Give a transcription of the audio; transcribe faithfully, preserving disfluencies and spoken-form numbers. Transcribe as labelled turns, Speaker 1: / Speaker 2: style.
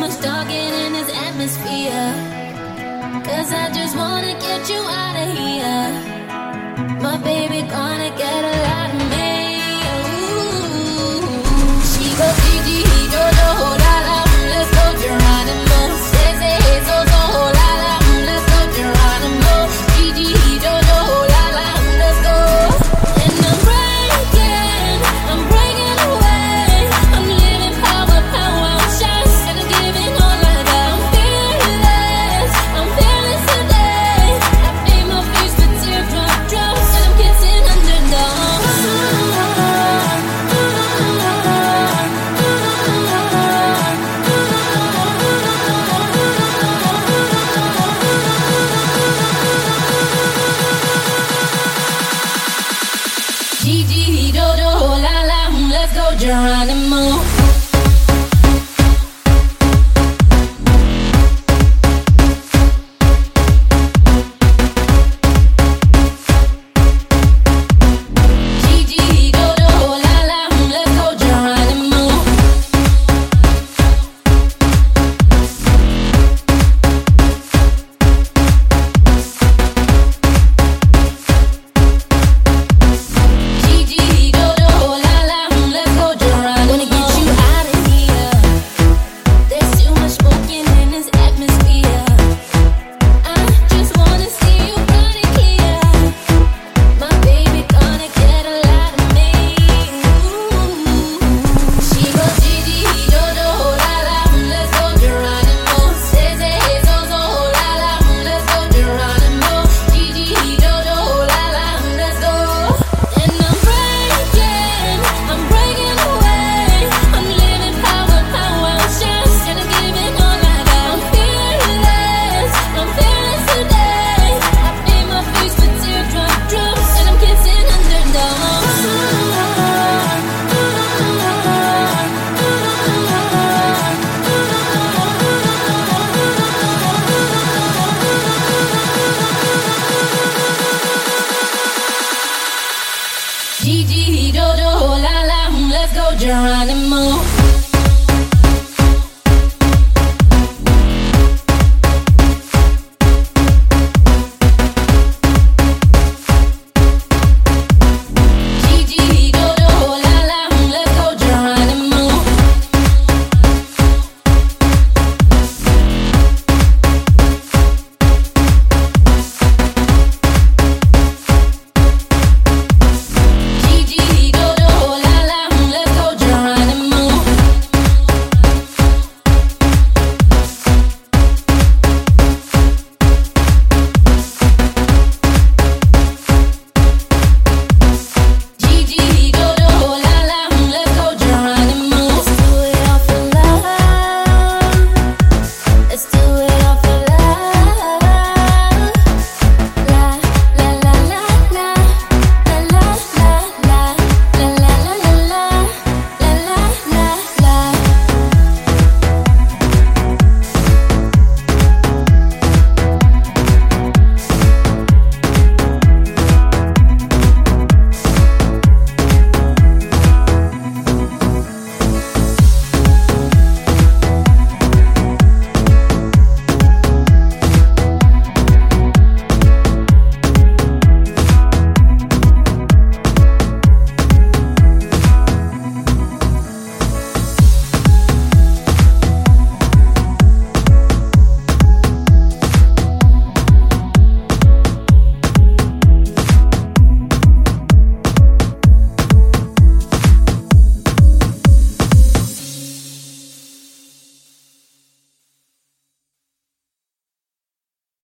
Speaker 1: much talking in this atmosphere. Cause I just wanna get you out of here. My baby gonna get a lot of me. Ooh. She goes Gigi, Jojo, la la, let's go Geronimo. Say, say, hey, so, so, la la, let's go Geronimo. Gigi, Jojo, la la, let's go. And I'm breaking, I'm breaking away. I'm living power, power, I'm shine, and I'm giving all I got. I'm fearless, I'm fearless today. I made my face with teardrop drops, and I'm kissing underdogs. Gigi, Dodo, la la, let's go Geronimo. Gigi, Dodo, la la, let's go Geronimo. Gigi, Dodo, la la, let's go Geronimo. Wanna get you out of here. There's too much smoking in this atmosphere. I just wanna see you running clear. My baby gonna get a lot of me. Ooh. She goes Gigi, Dodo, la la, let's go Geronimo. Say, say, hey, so, so, la la, let's go Geronimo. Gigi, Dodo, la la, let's go. And I'm breaking, I'm breaking away. I'm living power, power, I'm shine, and I'm giving all I got. I'm fearless, I'm fearless today. I made my face with teardrop drops, and I'm kissing underdogs. Gigi, Dodo, la la, let's go Geronimo.